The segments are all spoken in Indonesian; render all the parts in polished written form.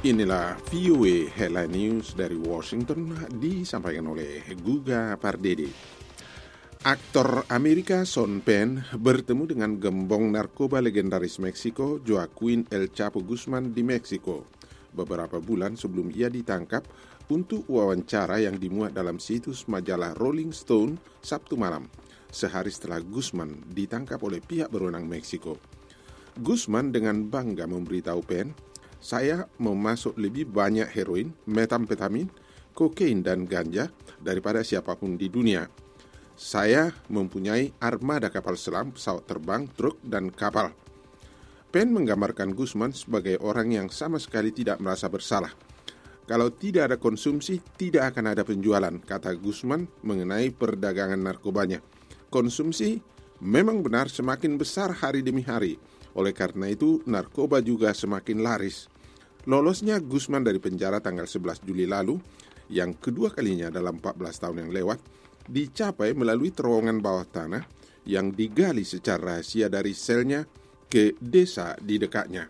Inilah VOA Headline News dari Washington disampaikan oleh Guga Pardede. Aktor Amerika Sean Penn bertemu dengan gembong narkoba legendaris Meksiko Joaquin El Chapo Guzman di Meksiko beberapa bulan sebelum ia ditangkap untuk wawancara yang dimuat dalam situs majalah Rolling Stone Sabtu malam, sehari setelah Guzman ditangkap oleh pihak berwenang Meksiko. Guzman dengan bangga memberitahu Penn, "Saya memasuk lebih banyak heroin, metamfetamin, kokain, dan ganja daripada siapapun di dunia. Saya mempunyai armada kapal selam, pesawat terbang, truk, dan kapal." Penn menggambarkan Guzman sebagai orang yang sama sekali tidak merasa bersalah. "Kalau tidak ada konsumsi, tidak akan ada penjualan," kata Guzman mengenai perdagangan narkobanya. "Konsumsi memang benar semakin besar hari demi hari. Oleh karena itu, narkoba juga semakin laris." Lolosnya Guzman dari penjara tanggal 11 Juli lalu, yang kedua kalinya dalam 14 tahun yang lewat, dicapai melalui terowongan bawah tanah yang digali secara rahasia dari selnya ke desa di dekatnya.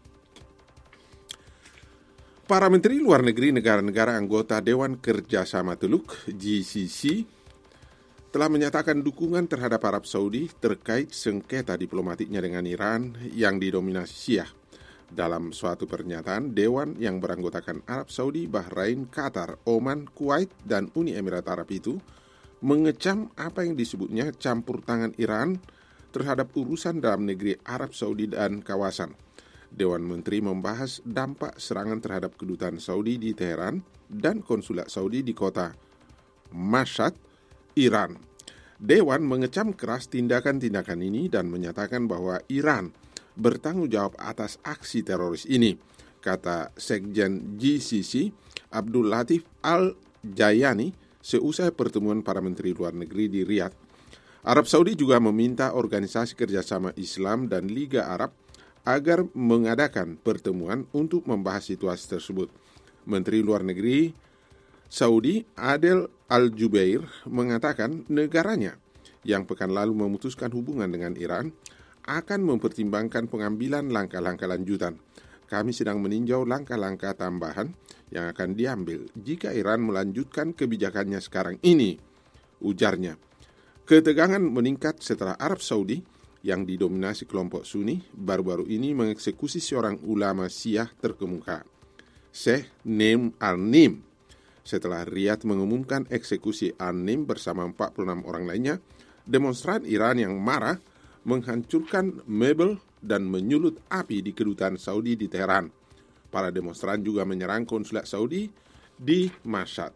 Para menteri luar negeri negara-negara anggota Dewan Kerjasama Teluk (GCC) telah menyatakan dukungan terhadap Arab Saudi terkait sengketa diplomatiknya dengan Iran yang didominasi Syiah. Dalam suatu pernyataan, Dewan yang beranggotakan Arab Saudi, Bahrain, Qatar, Oman, Kuwait, dan Uni Emirat Arab itu mengecam apa yang disebutnya campur tangan Iran terhadap urusan dalam negeri Arab Saudi dan kawasan. Dewan Menteri membahas dampak serangan terhadap kedutaan Saudi di Teheran dan konsulat Saudi di kota Mashhad, Iran. Dewan mengecam keras tindakan-tindakan ini dan menyatakan bahwa Iran bertanggung jawab atas aksi teroris ini, kata Sekjen GCC Abdul Latif Al-Jayani seusai pertemuan para menteri luar negeri di Riyadh. Arab Saudi juga meminta Organisasi Kerjasama Islam dan Liga Arab agar mengadakan pertemuan untuk membahas situasi tersebut. Menteri Luar Negeri Saudi Adel Al-Jubair mengatakan negaranya yang pekan lalu memutuskan hubungan dengan Iran akan mempertimbangkan pengambilan langkah-langkah lanjutan. "Kami sedang meninjau langkah-langkah tambahan yang akan diambil jika Iran melanjutkan kebijakannya sekarang ini," ujarnya. Ketegangan meningkat setelah Arab Saudi yang didominasi kelompok Sunni baru-baru ini mengeksekusi seorang ulama Syiah terkemuka, Syekh Naim Al-Nim. Setelah Riyadh mengumumkan eksekusi Al-Nim bersama 46 orang lainnya, demonstran Iran yang marah menghancurkan mebel dan menyulut api di kedutaan Saudi di Teheran. Para demonstran juga menyerang konsulat Saudi di Mashhad.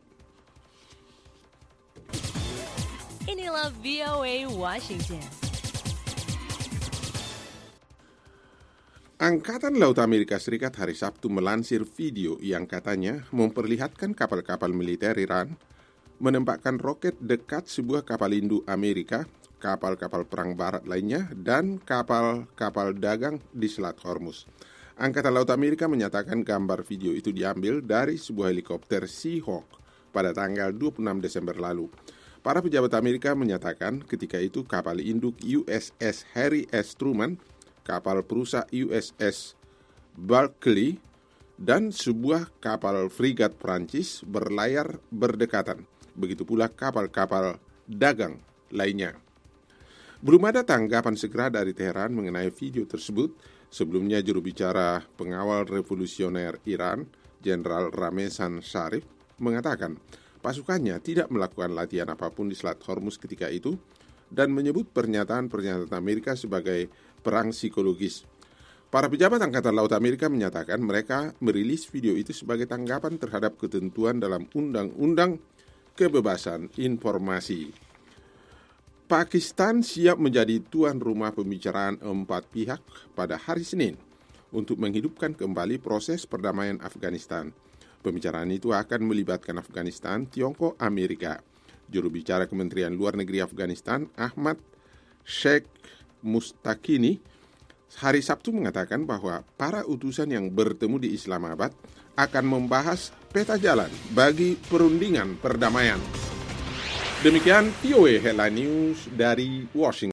Inilah VOA Washington. Angkatan Laut Amerika Serikat hari Sabtu melansir video yang katanya memperlihatkan kapal-kapal militer Iran menembakkan roket dekat sebuah kapal induk Amerika, kapal-kapal perang barat lainnya, dan kapal-kapal dagang di Selat Hormuz. Angkatan Laut Amerika menyatakan gambar video itu diambil dari sebuah helikopter Seahawk pada tanggal 26 Desember lalu. Para pejabat Amerika menyatakan ketika itu kapal induk USS Harry S. Truman, kapal perusak USS Barkley, dan sebuah kapal frigat Prancis berlayar berdekatan. Begitu pula kapal-kapal dagang lainnya. Belum ada tanggapan segera dari Teheran mengenai video tersebut. Sebelumnya juru bicara pengawal revolusioner Iran, Jenderal Ramezan Sharif, mengatakan pasukannya tidak melakukan latihan apapun di Selat Hormuz ketika itu dan menyebut pernyataan-pernyataan Amerika sebagai perang psikologis. Para pejabat Angkatan Laut Amerika menyatakan mereka merilis video itu sebagai tanggapan terhadap ketentuan dalam Undang-Undang Kebebasan Informasi. Pakistan siap menjadi tuan rumah pembicaraan 4 pihak pada hari Senin untuk menghidupkan kembali proses perdamaian Afghanistan. Pembicaraan itu akan melibatkan Afghanistan, Tiongkok, Amerika. Juru bicara Kementerian Luar Negeri Afghanistan, Ahmad Sheikh Mustakini, hari Sabtu mengatakan bahwa para utusan yang bertemu di Islamabad akan membahas peta jalan bagi perundingan perdamaian. Demikian VOA Headline News dari Washington.